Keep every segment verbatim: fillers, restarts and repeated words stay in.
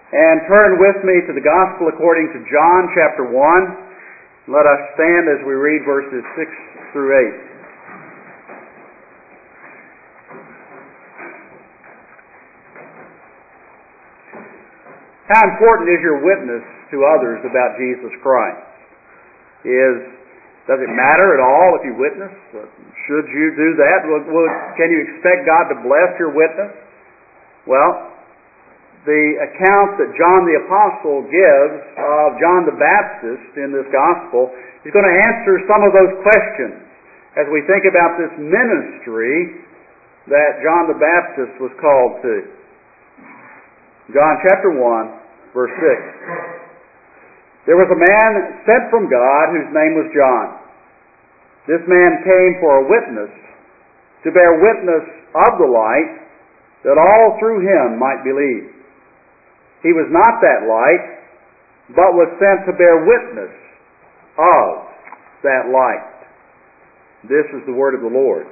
and turn with me to the Gospel according to John chapter one. Let us stand as we read verses six through eight. How important is your witness to others about Jesus Christ? Is Does it matter at all if you witness? Should you do that? Will, will, can you expect God to bless your witness? Well, the account that John the Apostle gives of John the Baptist in this Gospel is going to answer some of those questions as we think about this ministry that John the Baptist was called to. John chapter one, verse six. There was a man sent from God whose name was John. This man came for a witness, to bear witness of the light, that all through him might believe. He was not that light, but was sent to bear witness of that light. This is the word of the Lord.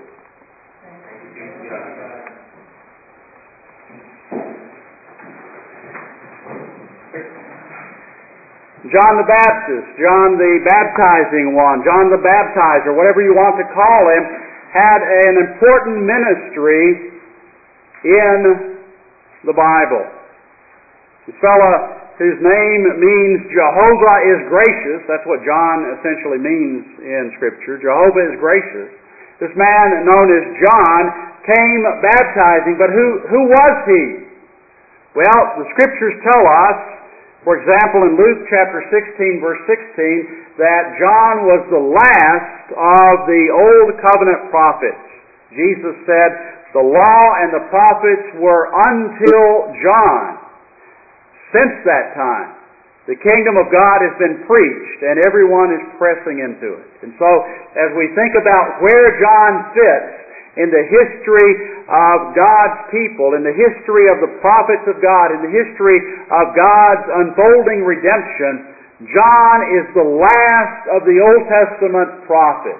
John the Baptist, John the baptizing one, John the baptizer, whatever you want to call him, had an important ministry in the Bible. This fellow whose name means Jehovah is gracious, that's what John essentially means in Scripture, Jehovah is gracious. This man known as John came baptizing, but who, who was he? Well, the Scriptures tell us, for example, in Luke chapter sixteen, verse sixteen, that John was the last of the Old Covenant prophets. Jesus said, the law and the prophets were until John. Since that time, the kingdom of God has been preached, and everyone is pressing into it. And so, as we think about where John fits in the history of God's people, in the history of the prophets of God, in the history of God's unfolding redemption, John is the last of the Old Testament prophets.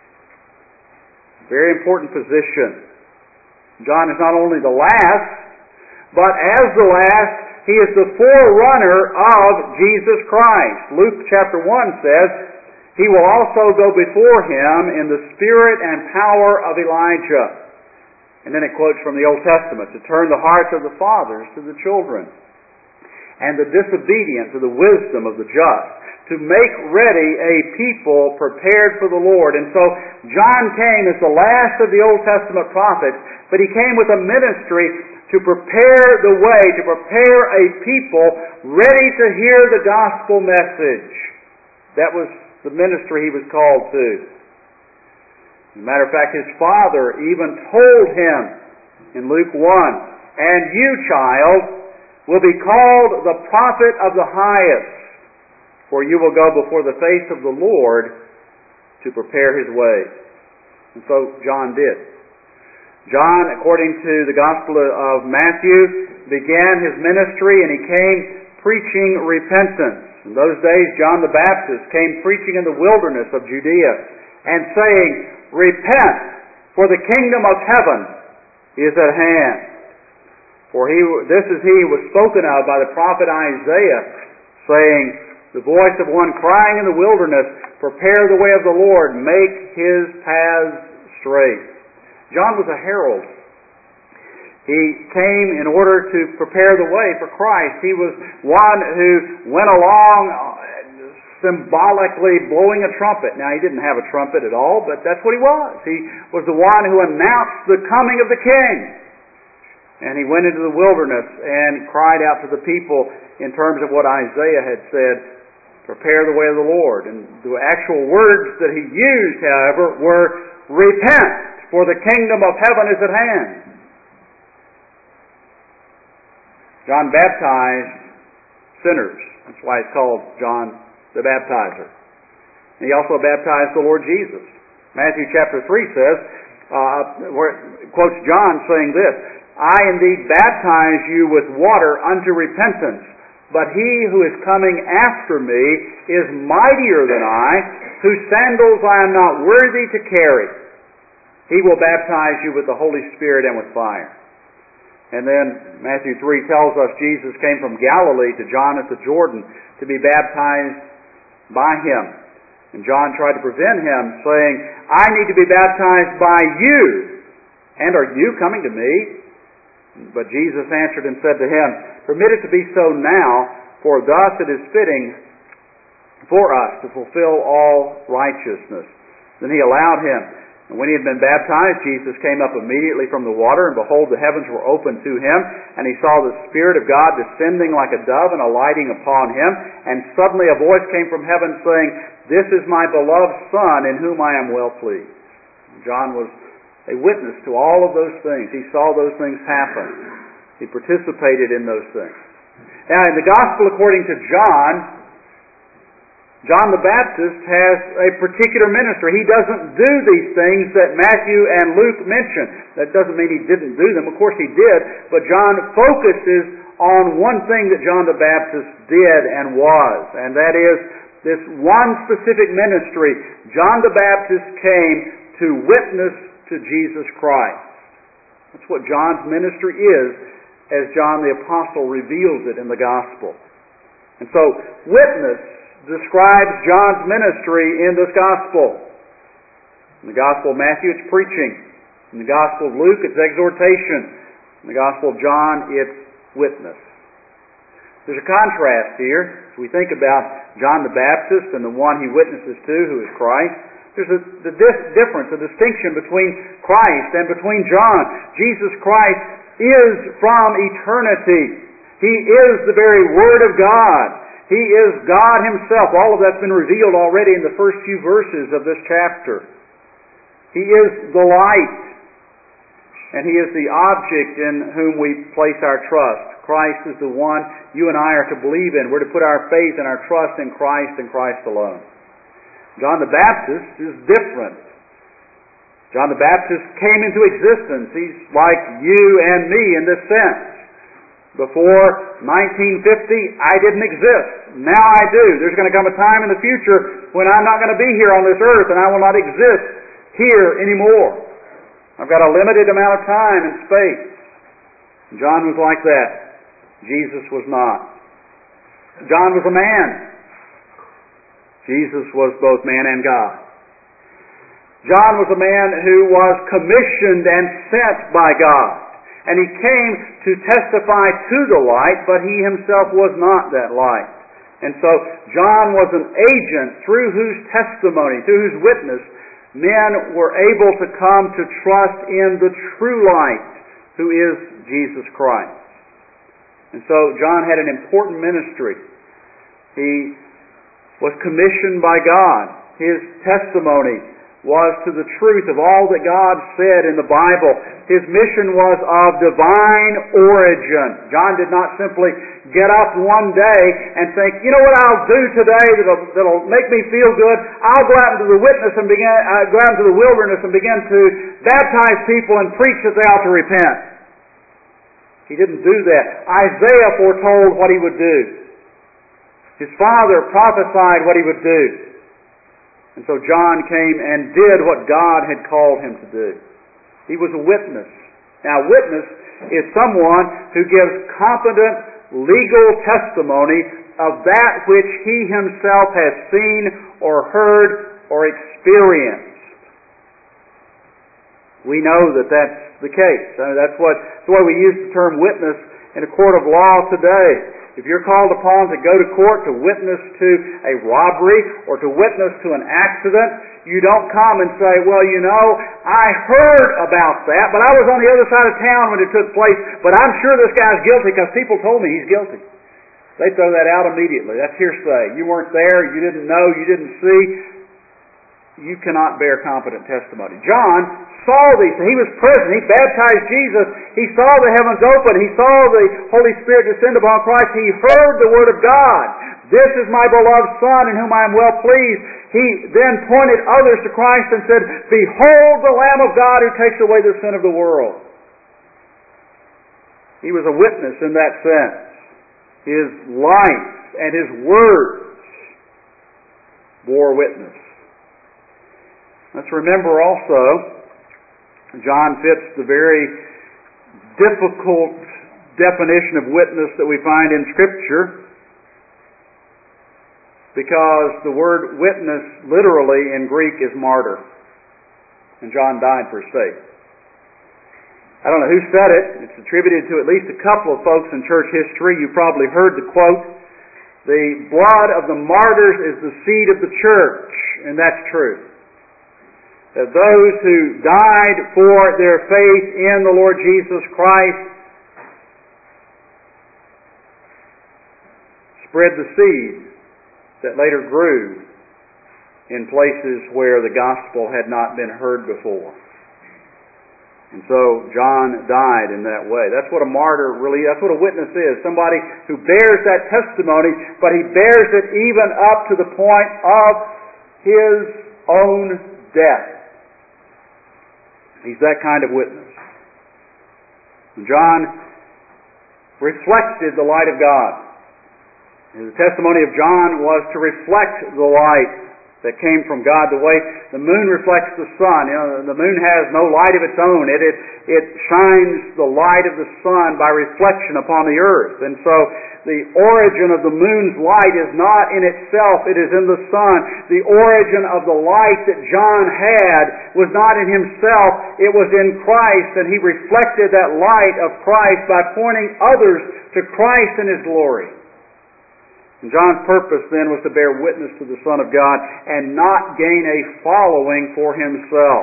Very important position. John is not only the last, but as the last, he is the forerunner of Jesus Christ. Luke chapter one says, he will also go before him in the spirit and power of Elijah. And then it quotes from the Old Testament, to turn the hearts of the fathers to the children, and the disobedient to the wisdom of the just, to make ready a people prepared for the Lord. And so John came as the last of the Old Testament prophets, but he came with a ministry to prepare the way, to prepare a people ready to hear the gospel message. That was the ministry he was called to. As a matter of fact, his father even told him in Luke one, and you, child, will be called the prophet of the highest, for you will go before the face of the Lord to prepare his way. And so John did. John, according to the Gospel of Matthew, began his ministry and he came preaching repentance. In those days, John the Baptist came preaching in the wilderness of Judea and saying, repent, for the kingdom of heaven is at hand. For he, this is he who was spoken of by the prophet Isaiah, saying, the voice of one crying in the wilderness, prepare the way of the Lord, make his paths straight. John was a herald. He came in order to prepare the way for Christ. He was one who went along symbolically blowing a trumpet. Now, he didn't have a trumpet at all, but that's what he was. He was the one who announced the coming of the King. And he went into the wilderness and cried out to the people in terms of what Isaiah had said, prepare the way of the Lord. And the actual words that he used, however, were, repent, for the kingdom of heaven is at hand. John baptized sinners. That's why he's called John the Baptizer. And he also baptized the Lord Jesus. Matthew chapter three says, uh, where it quotes John saying this, I indeed baptize you with water unto repentance, but he who is coming after me is mightier than I, whose sandals I am not worthy to carry. He will baptize you with the Holy Spirit and with fire. And then Matthew three tells us Jesus came from Galilee to John at the Jordan to be baptized by him. And John tried to prevent him, saying, I need to be baptized by you, and are you coming to me? But Jesus answered and said to him, Permit it to be so now, for thus it is fitting for us to fulfill all righteousness. Then he allowed him. And when he had been baptized, Jesus came up immediately from the water, and behold, the heavens were opened to him, and he saw the Spirit of God descending like a dove and alighting upon him. And suddenly a voice came from heaven saying, This is my beloved Son, in whom I am well pleased. John was a witness to all of those things. He saw those things happen. He participated in those things. Now, in the Gospel according to John, John the Baptist has a particular ministry. He doesn't do these things that Matthew and Luke mention. That doesn't mean he didn't do them. Of course he did. But John focuses on one thing that John the Baptist did and was. And that is this one specific ministry. John the Baptist came to witness to Jesus Christ. That's what John's ministry is, as John the Apostle reveals it in the Gospel. And so, witness describes John's ministry in this Gospel. In the Gospel of Matthew, it's preaching. In the Gospel of Luke, it's exhortation. In the Gospel of John, it's witness. There's a contrast here. As we think about John the Baptist and the one he witnesses to, who is Christ, there's a the difference, a distinction between Christ and between John. Jesus Christ is from eternity. He is the very Word of God. He is God Himself. All of that's been revealed already in the first few verses of this chapter. He is the light, and He is the object in whom we place our trust. Christ is the one you and I are to believe in. We're to put our faith and our trust in Christ and Christ alone. John the Baptist is different. John the Baptist came into existence. He's like you and me in this sense. Before nineteen fifty, I didn't exist. Now I do. There's going to come a time in the future when I'm not going to be here on this earth, and I will not exist here anymore. I've got a limited amount of time and space. John was like that. Jesus was not. John was a man. Jesus was both man and God. John was a man who was commissioned and sent by God. And he came to testify to the light, but he himself was not that light. And so John was an agent through whose testimony, through whose witness, men were able to come to trust in the true light, who is Jesus Christ. And so John had an important ministry. He was commissioned by God. His testimony was to the truth of all that God said in the Bible. His mission was of divine origin. John did not simply get up one day and think, you know what I'll do today that'll, that'll make me feel good? I'll go out into the witness and begin, uh, go out into the wilderness and begin to baptize people and preach that they ought to repent. He didn't do that. Isaiah foretold what he would do. His father prophesied what he would do. And so John came and did what God had called him to do. He was a witness. Now, a witness is someone who gives competent legal testimony of that which he himself has seen or heard or experienced. We know that that's the case. I mean, that's what that's the way we use the term witness in a court of law today. If you're called upon to go to court to witness to a robbery or to witness to an accident, you don't come and say, well, you know, I heard about that, but I was on the other side of town when it took place, but I'm sure this guy's guilty because people told me he's guilty. They throw that out immediately. That's hearsay. You weren't there, you didn't know, you didn't see. You cannot bear competent testimony. John saw these. He was present. He baptized Jesus. He saw the heavens open. He saw the Holy Spirit descend upon Christ. He heard the Word of God. This is my beloved Son in whom I am well pleased. He then pointed others to Christ and said, Behold the Lamb of God who takes away the sin of the world. He was a witness in that sense. His life and his words bore witness. Let's remember also, John fits the very difficult definition of witness that we find in Scripture, because the word witness literally in Greek is martyr. And John died for his faith. I don't know who said it. It's attributed to at least a couple of folks in church history. You probably heard the quote, "The blood of the martyrs is the seed of the church." And that's true. That those who died for their faith in the Lord Jesus Christ spread the seed that later grew in places where the gospel had not been heard before. And so John died in that way. That's what a martyr really, that's what a witness is. Somebody who bears that testimony, but he bears it even up to the point of his own death. He's that kind of witness. And John reflected the light of God. And the testimony of John was to reflect the light that came from God, the way the moon reflects the sun. You know, the moon has no light of its own. It, it, it shines the light of the sun by reflection upon the earth. And so the origin of the moon's light is not in itself, it is in the sun. The origin of the light that John had was not in himself, it was in Christ, and he reflected that light of Christ by pointing others to Christ and His glory. And John's purpose then was to bear witness to the Son of God and not gain a following for himself.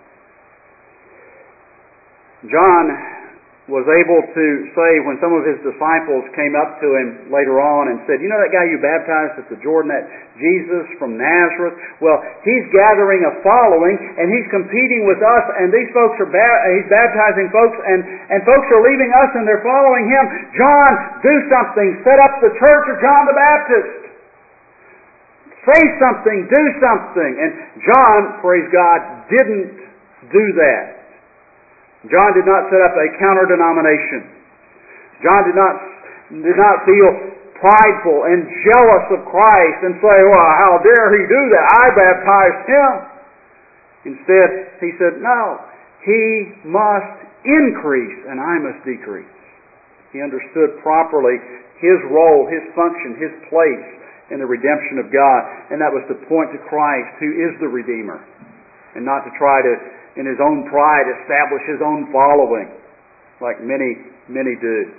John was able to say, when some of his disciples came up to him later on and said, "You know that guy you baptized at the Jordan, that Jesus from Nazareth? Well, he's gathering a following and he's competing with us, and these folks are ba- he's baptizing folks, and, and folks are leaving us and they're following him. John, do something. Set up the church of John the Baptist. Say something. Do something." And John, praise God, didn't do that. John did not set up a counter-denomination. John did not, did not feel prideful and jealous of Christ and say, "Well, how dare he do that? I baptized him." Instead, he said, "No, he must increase and I must decrease." He understood properly his role, his function, his place in the redemption of God, and that was to point to Christ, who is the Redeemer, and not to try to, in his own pride, establish his own following, like many, many do.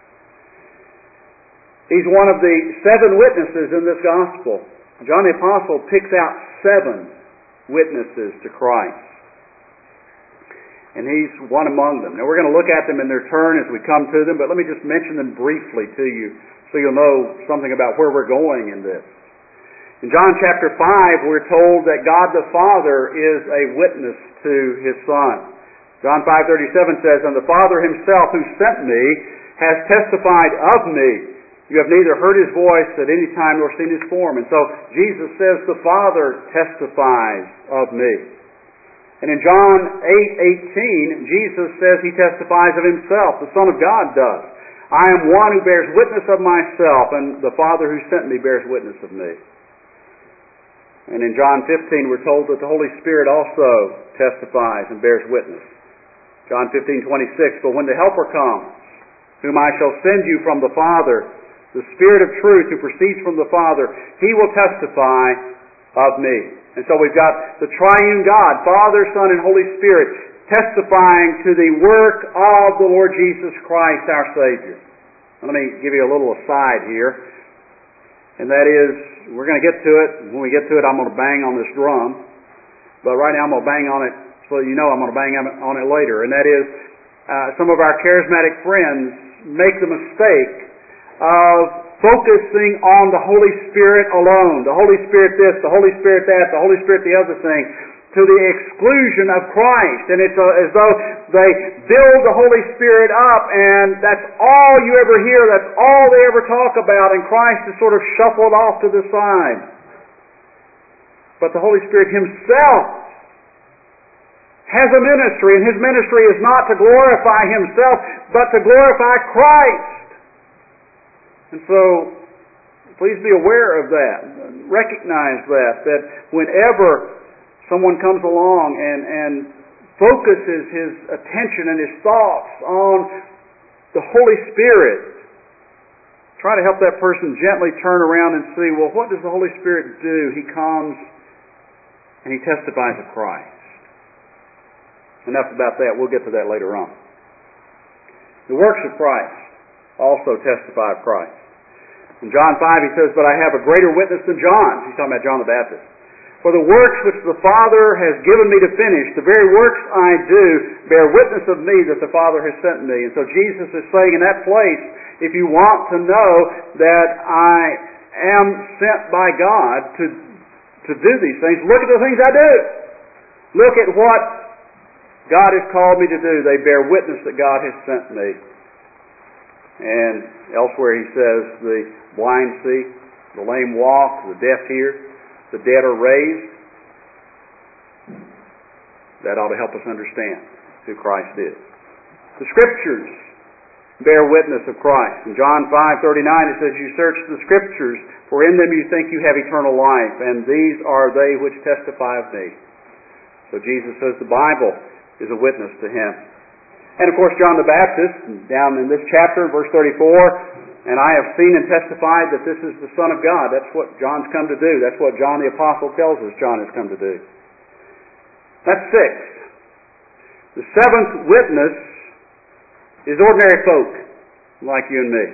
He's one of the seven witnesses in this gospel. John the Apostle picks out seven witnesses to Christ. And he's one among them. Now we're going to look at them in their turn as we come to them, but let me just mention them briefly to you so you'll know something about where we're going in this. In John chapter five, we're told that God the Father is a witness to His Son. John five thirty-seven says, "And the Father Himself who sent me has testified of me. You have neither heard His voice at any time nor seen His form." And so Jesus says, "The Father testifies of me." And in John eight eighteen, Jesus says He testifies of Himself. The Son of God does. "I am one who bears witness of myself, and the Father who sent me bears witness of me." And in John fifteen, we're told that the Holy Spirit also testifies and bears witness. John fifteen twenty-six, "But when the Helper comes, whom I shall send you from the Father, the Spirit of truth who proceeds from the Father, He will testify of me." And so we've got the triune God, Father, Son, and Holy Spirit, testifying to the work of the Lord Jesus Christ, our Savior. Now, let me give you a little aside here, and that is, we're going to get to it. When we get to it, I'm going to bang on this drum. But right now I'm going to bang on it so you know I'm going to bang on it later. And that is, uh, some of our charismatic friends make the mistake of focusing on the Holy Spirit alone. The Holy Spirit this, the Holy Spirit that, the Holy Spirit the other thing, to the exclusion of Christ. And it's a, as though they build the Holy Spirit up and that's all you ever hear, that's all they ever talk about, and Christ is sort of shuffled off to the side. But the Holy Spirit Himself has a ministry, and His ministry is not to glorify Himself, but to glorify Christ. And so, please be aware of that. Recognize that, that whenever someone comes along and, and focuses his attention and his thoughts on the Holy Spirit, try to help that person gently turn around and see, well, what does the Holy Spirit do? He comes and he testifies of Christ. Enough about that. We'll get to that later on. The works of Christ also testify of Christ. In John five he says, but I have a greater witness than John. He's talking about John the Baptist. For the works which the Father has given me to finish, the very works I do, bear witness of me that the Father has sent me. And so Jesus is saying in that place, if you want to know that I am sent by God to, to do these things, look at the things I do. Look at what God has called me to do. They bear witness that God has sent me. And elsewhere he says, the blind see, the lame walk, the deaf hear, the dead are raised. That ought to help us understand who Christ is. The Scriptures bear witness of Christ. In John five thirty-nine it says, you search the Scriptures, for in them you think you have eternal life, and these are they which testify of me. So Jesus says the Bible is a witness to him. And of course John the Baptist, down in this chapter, verse thirty-four, and I have seen and testified that this is the Son of God. That's what John's come to do. That's what John the Apostle tells us John has come to do. That's six. The seventh witness is ordinary folk, like you and me.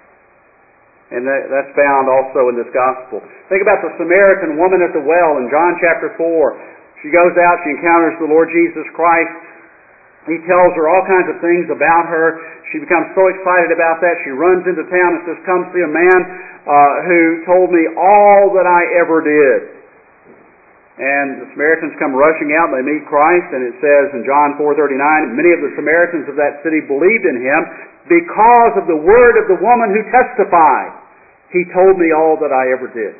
And that's found also in this gospel. Think about the Samaritan woman at the well in John chapter four. She goes out, she encounters the Lord Jesus Christ. He tells her all kinds of things about her. She becomes so excited about that, she runs into town and says, come see a man uh, who told me all that I ever did. And the Samaritans come rushing out and they meet Christ, and it says in John four thirty-nine, many of the Samaritans of that city believed in him because of the word of the woman who testified. He told me all that I ever did.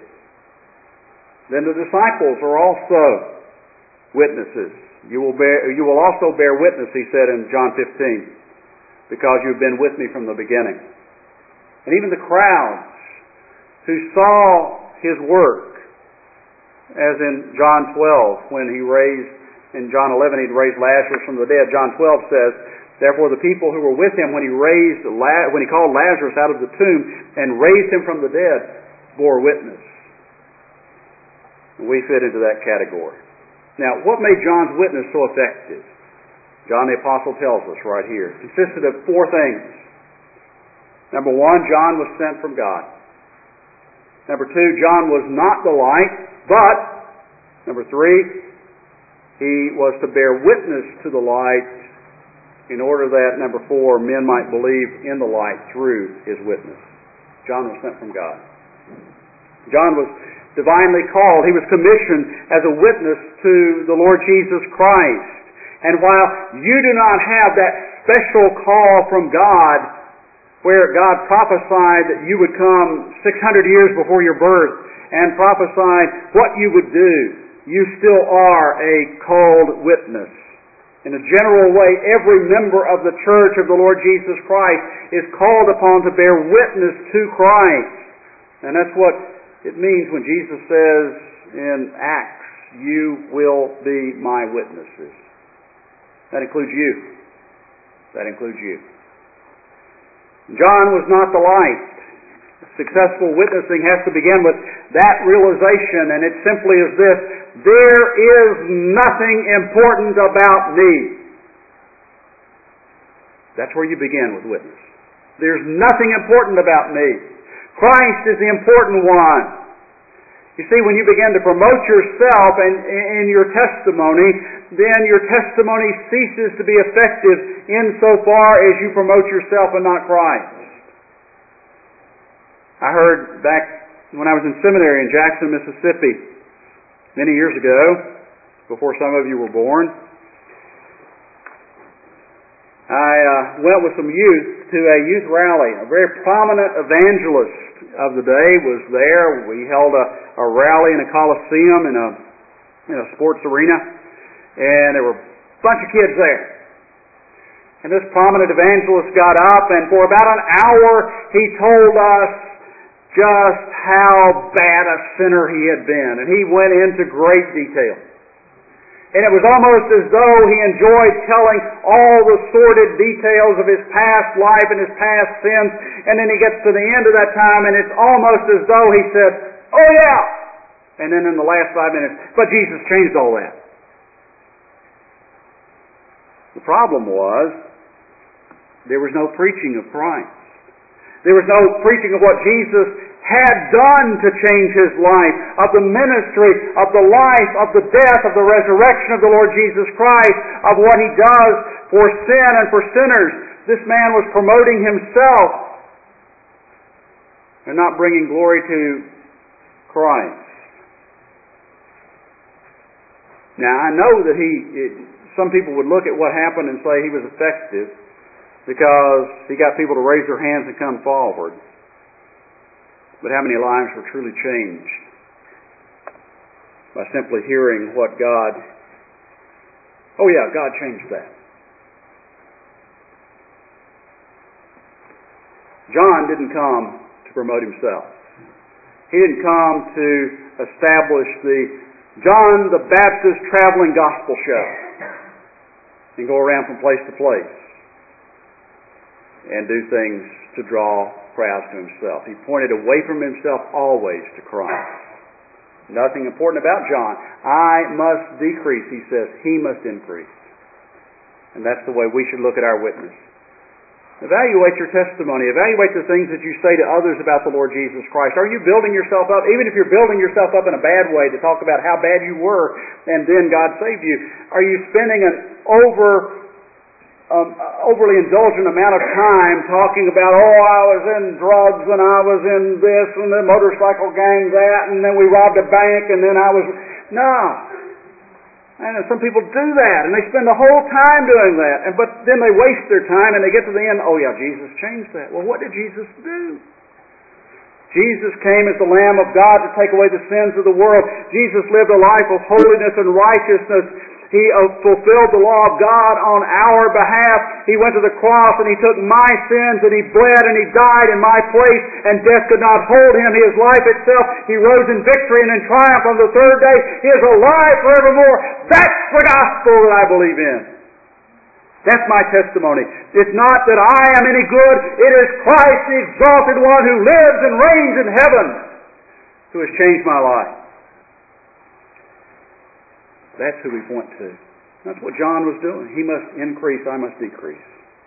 Then the disciples are also witnesses. You will bear, you will also bear witness, he said in John fifteen, because you've been with me from the beginning. And even the crowds who saw his work, as in John twelve, when he raised, in John eleven he'd raised Lazarus from the dead. John twelve says, therefore the people who were with him when he raised, when he called Lazarus out of the tomb and raised him from the dead, bore witness. And we fit into that category. Now, what made John's witness so effective? John the Apostle tells us right here. It consisted of four things. Number one, John was sent from God. Number two, John was not the light, but, number three, he was to bear witness to the light in order that, number four, men might believe in the light through his witness. John was sent from God. John was divinely called. He was commissioned as a witness to the Lord Jesus Christ. And while you do not have that special call from God, where God prophesied that you would come six hundred years before your birth and prophesied what you would do, you still are a called witness. In a general way, every member of the church of the Lord Jesus Christ is called upon to bear witness to Christ. And that's what it means when Jesus says in Acts, you will be my witnesses. That includes you. That includes you. John was not the light. Successful witnessing has to begin with that realization, and it simply is this: there is nothing important about me. That's where you begin with witness. There's nothing important about me. Christ is the important one. You see, when you begin to promote yourself and in your testimony, then your testimony ceases to be effective insofar as you promote yourself and not Christ. I heard back when I was in seminary in Jackson, Mississippi, many years ago, before some of you were born, I uh, went with some youth to a youth rally. A very prominent evangelist of the day was there. We held a, a rally in a coliseum in a, in a sports arena, and there were a bunch of kids there. And this prominent evangelist got up, and for about an hour he told us just how bad a sinner he had been. And he went into great detail. And it was almost as though he enjoyed telling all the sordid details of his past life and his past sins. And then he gets to the end of that time and it's almost as though he said, "Oh yeah!" And then in the last five minutes, "But Jesus changed all that." The problem was, there was no preaching of Christ. There was no preaching of what Jesus had done to change his life, of the ministry, of the life, of the death, of the resurrection of the Lord Jesus Christ, of what he does for sin and for sinners. This man was promoting himself and not bringing glory to Christ. Now, I know that he, it, some people would look at what happened and say he was effective because he got people to raise their hands and come forward. But how many lives were truly changed by simply hearing what God... Oh yeah, God changed that. John didn't come to promote himself. He didn't come to establish the John the Baptist traveling gospel show and go around from place to place and do things to draw crowds to himself. He pointed away from himself always to Christ. Nothing important about John. I must decrease, he says. He must increase. And that's the way we should look at our witness. Evaluate your testimony. Evaluate the things that you say to others about the Lord Jesus Christ. Are you building yourself up, even if you're building yourself up in a bad way, to talk about how bad you were and then God saved you? Are you spending an over Um, overly indulgent amount of time talking about, oh, I was in drugs and I was in this and the motorcycle gang that and then we robbed a bank and then I was... No. And some people do that and they spend the whole time doing that. And but then they waste their time and they get to the end, oh yeah, Jesus changed that. Well, what did Jesus do? Jesus came as the Lamb of God to take away the sins of the world. Jesus lived a life of holiness and righteousness. He fulfilled the law of God on our behalf. He went to the cross and He took my sins and He bled and He died in my place and death could not hold Him. His life itself, He rose in victory and in triumph on the third day. He is alive forevermore. That's the gospel that I believe in. That's my testimony. It's not that I am any good. It is Christ, the exalted one who lives and reigns in heaven, who has changed my life. That's who we point to. That's what John was doing. He must increase, I must decrease.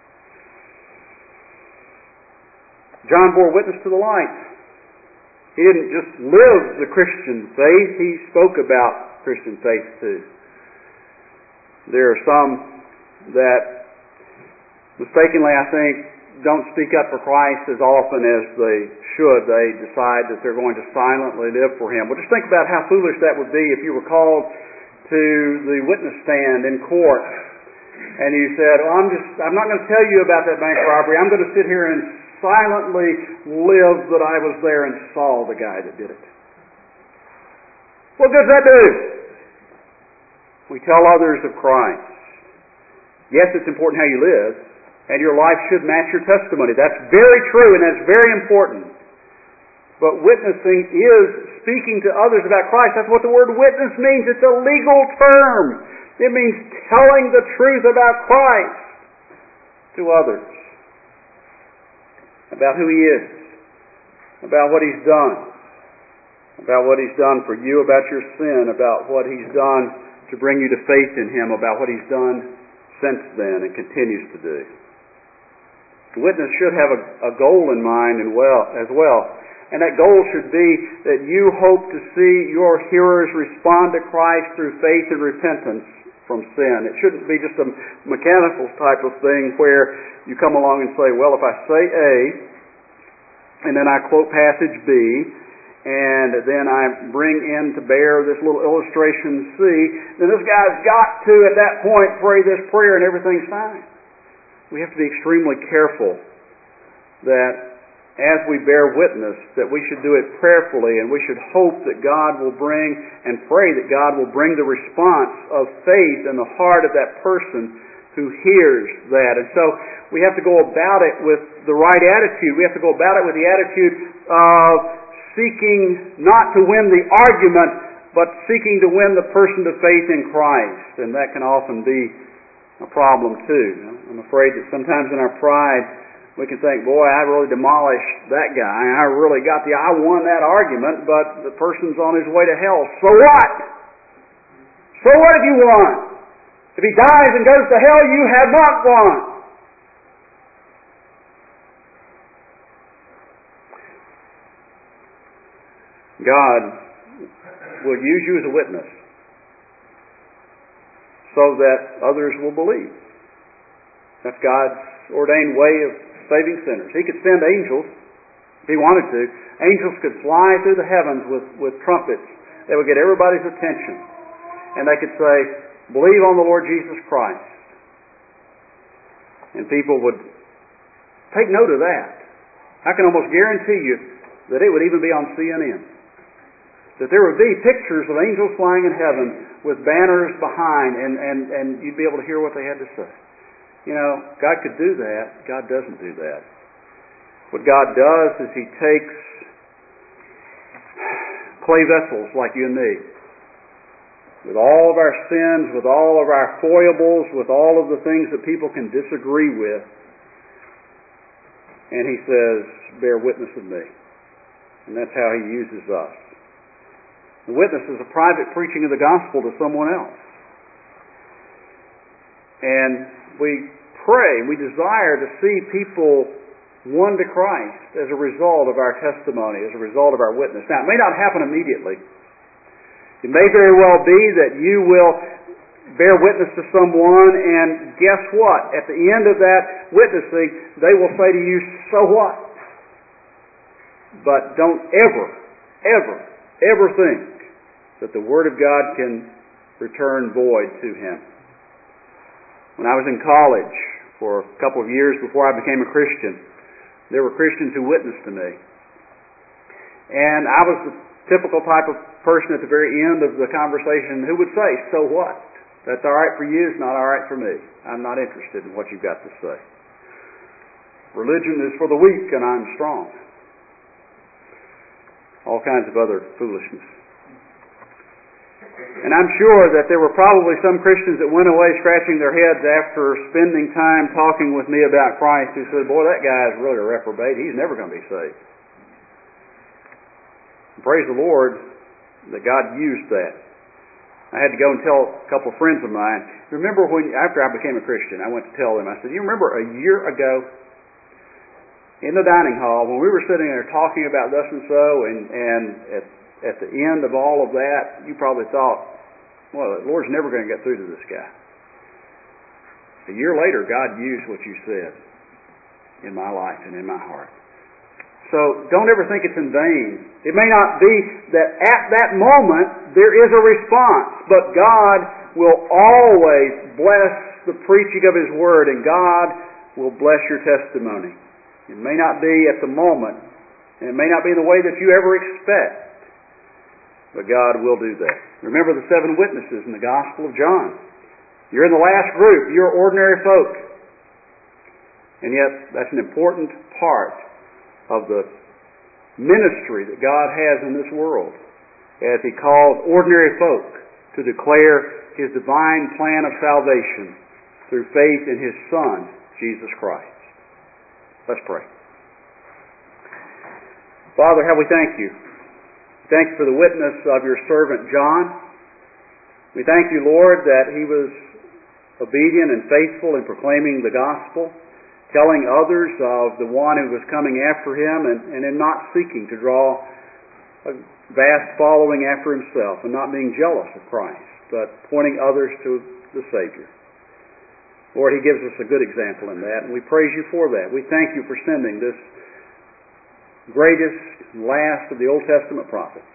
John bore witness to the light. He didn't just live the Christian faith, he spoke about Christian faith too. There are some that mistakenly, I think, don't speak up for Christ as often as they should. They decide that they're going to silently live for Him. Well, just think about how foolish that would be if you were called to the witness stand in court and you said, well, I'm just I'm not going to tell you about that bank robbery. I'm going to sit here and silently live that I was there and saw the guy that did it. What good does that do? We tell others of Christ. Yes, it's important how you live, and your life should match your testimony. That's very true and that's very important. But witnessing is speaking to others about Christ. That's what the word witness means. It's a legal term. It means telling the truth about Christ to others. About who He is. About what He's done. About what He's done for you, about your sin, about what He's done to bring you to faith in Him, about what He's done since then and continues to do. The witness should have a, a goal in mind and well as well. And that goal should be that you hope to see your hearers respond to Christ through faith and repentance from sin. It shouldn't be just a mechanical type of thing where you come along and say, well, if I say A, and then I quote passage B, and then I bring in to bear this little illustration C, then this guy's got to, at that point, pray this prayer and everything's fine. We have to be extremely careful that as we bear witness, that we should do it prayerfully, and we should hope that God will bring and pray that God will bring the response of faith in the heart of that person who hears that. And so we have to go about it with the right attitude. We have to go about it with the attitude of seeking not to win the argument but seeking to win the person to faith in Christ. And that can often be a problem too. I'm afraid that sometimes in our pride, we can think, boy, I really demolished that guy. I really got the, I won that argument, but the person's on his way to hell. So what? So what if you won? If he dies and goes to hell, you have not won. God will use you as a witness so that others will believe. That's God's ordained way of saving sinners. He could send angels if He wanted to. Angels could fly through the heavens with, with trumpets that would get everybody's attention. And they could say, believe on the Lord Jesus Christ. And people would take note of that. I can almost guarantee you that it would even be on C N N. That there would be pictures of angels flying in heaven with banners behind, and, and, and you'd be able to hear what they had to say. You know, God could do that. God doesn't do that. What God does is He takes clay vessels like you and me, with all of our sins, with all of our foibles, with all of the things that people can disagree with, and He says, bear witness of me. And that's how He uses us. The witness is a private preaching of the gospel to someone else. And we pray, we desire to see people won to Christ as a result of our testimony, as a result of our witness. Now, it may not happen immediately. It may very well be that you will bear witness to someone, and guess what? At the end of that witnessing, they will say to you, so what? But don't ever, ever, ever think that the Word of God can return void to Him. When I was in college for a couple of years before I became a Christian, there were Christians who witnessed to me. And I was the typical type of person at the very end of the conversation who would say, so what? That's all right for you, it's not all right for me. I'm not interested in what you've got to say. Religion is for the weak and I'm strong. All kinds of other foolishness. And I'm sure that there were probably some Christians that went away scratching their heads after spending time talking with me about Christ who said, boy, that guy is really a reprobate. He's never going to be saved. And praise the Lord that God used that. I had to go and tell a couple of friends of mine, remember when, after I became a Christian, I went to tell them, I said, you remember a year ago in the dining hall when we were sitting there talking about thus and so, and, and at At the end of all of that, you probably thought, well, the Lord's never going to get through to this guy. A year later, God used what you said in my life and in my heart. So don't ever think it's in vain. It may not be that at that moment there is a response, but God will always bless the preaching of His Word, and God will bless your testimony. It may not be at the moment, and it may not be in the way that you ever expect, but God will do that. Remember the seven witnesses in the Gospel of John. You're in the last group. You're ordinary folk. And yet, that's an important part of the ministry that God has in this world, as He calls ordinary folk to declare His divine plan of salvation through faith in His Son, Jesus Christ. Let's pray. Father, how we thank You. Thank You for the witness of Your servant John. We thank You, Lord, that he was obedient and faithful in proclaiming the gospel, telling others of the one who was coming after him, and, and in not seeking to draw a vast following after himself, and not being jealous of Christ, but pointing others to the Savior. Lord, he gives us a good example in that, and we praise You for that. We thank You for sending this greatest and last of the Old Testament prophets.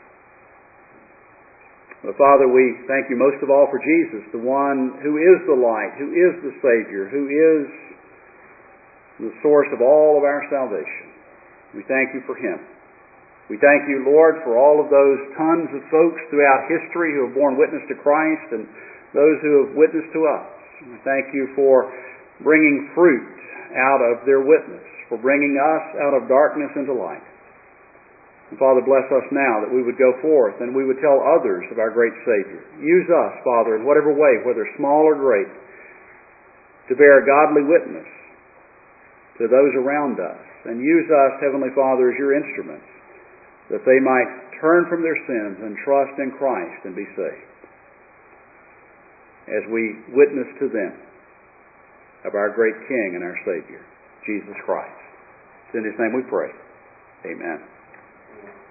But Father, we thank You most of all for Jesus, the one who is the light, who is the Savior, who is the source of all of our salvation. We thank You for Him. We thank You, Lord, for all of those tons of folks throughout history who have borne witness to Christ and those who have witnessed to us. We thank You for bringing fruit out of their witness, for bringing us out of darkness into light. And Father, bless us now that we would go forth and we would tell others of our great Savior. Use us, Father, in whatever way, whether small or great, to bear a godly witness to those around us. And use us, Heavenly Father, as your instruments, that they might turn from their sins and trust in Christ and be saved. As we witness to them of our great King and our Savior, Jesus Christ. It's in His name we pray. Amen.